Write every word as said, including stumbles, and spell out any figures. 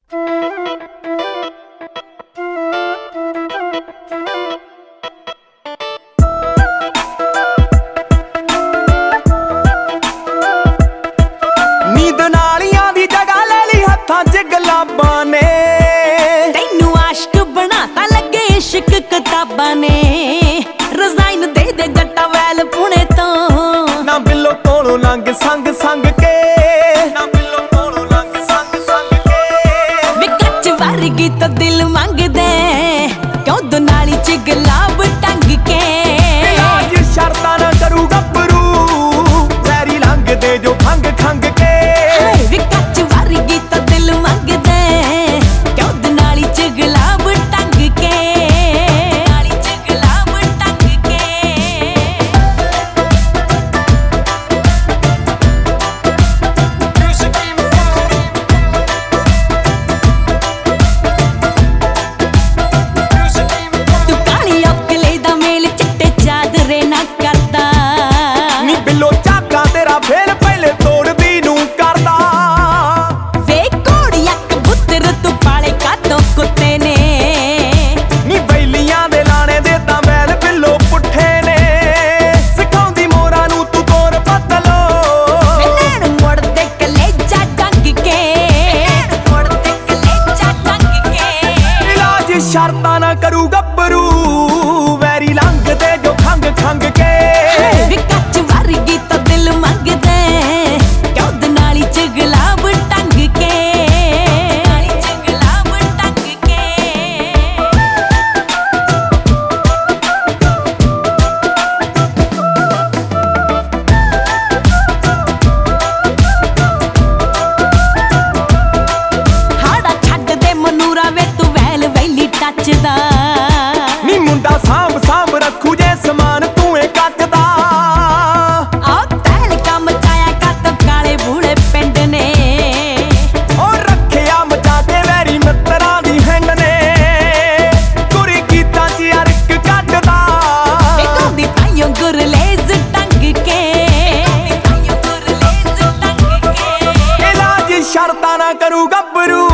नींद नालियां दी जगह ले ली हत्थां च गुलाबां ने, तैनू आशिक बनाता लगे इश्क किताबां ने। रिजाइन दे दे जट्टा वैल पुणे तो, ना बिल्लो कोलों लंघ संग संग के, ना बिल्लो कोलों लंघ संग संग के। वे कच्च वर्गी तो दिल मंगदे, क्यों दुनाली च गुलाब टंग के। इलाज शर्तां ना करू गब्बरू, वैरी लंघ दे जो खंग खंग के। वे कच्च वर्गी तो दिल मंगदे, क्यों दुनाली च गुलाब टंग के। दुनाली च गुलाब टंग के। तू काली औकले दा मेल चिट्टे चादरे ना करदा, नी बिल्लो चाका तेरा फेल पहले तोड़दी नू करदा। वे घोड़िया कबूतर तू पाले कातों कुत्ते ने। नी बैलियां दे लाने दे तां बैल बिल्लो पुट्ठे ने, सिखाउंदी मोरा नू तू तोर पतलो। वे नैन मुड़दे कलेजा डंग के, मुड़दे कलेजा डंग के। इलाज शर्तां ना करू गब्बरू, वैरी लंघ दे जो खंग खंग के। वे कच्च वर्गी तो दिल मंगदे, क्यों दुनाली च गुलाब टंग के। दुनाली च गुलाब टंग के। हाड़ा छड्ड दे मनूरा वे तू वैल वैली टचदा। नी मुंडा सांभ सांभ रखू जे समान तू ए कटदा। आ तैल कम चाया कत काले बूढ़े पिंड ने। ओ रखिया मचा के वैरी मित्तरां दी हैंड ने, कुरी गीतां च अरक कटदा। वे गांदी ताइयों गुरलेज टंग के। ताइयों गुरलेज टंग के। इलाज शर्तां ना करू गब्बरू,